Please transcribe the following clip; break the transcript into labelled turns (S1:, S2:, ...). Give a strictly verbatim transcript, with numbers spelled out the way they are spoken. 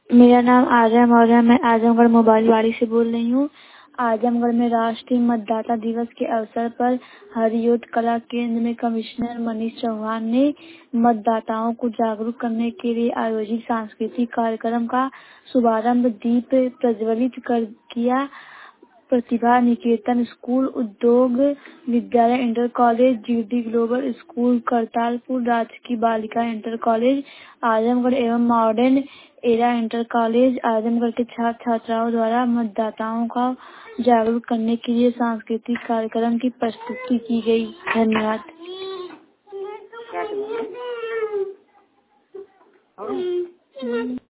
S1: मेरा नाम आजम और है। मैं आजमगढ़ मोबाइलवाड़ी से बोल रही हूँ। आजमगढ़ में राष्ट्रीय मतदाता दिवस के अवसर पर हरियोट कला केंद्र में कमिश्नर मनीष चौहान ने मतदाताओं को जागरूक करने के लिए आयोजित सांस्कृतिक कार्यक्रम का शुभारंभ दीप प्रज्वलित कर किया। प्रतिभा निकेतन स्कूल, उद्योग विद्यालय inter college, GD global school Kartarpur, राजकीय बालिका इंटर कॉलेज आजमगढ़ एवं modern era inter college Azamgarh के छात्र छात्राओं द्वारा मतदाताओं का जागरूक करने के लिए सांस्कृतिक कार्यक्रम की प्रस्तुति की गई। धन्यवाद।
S2: क्या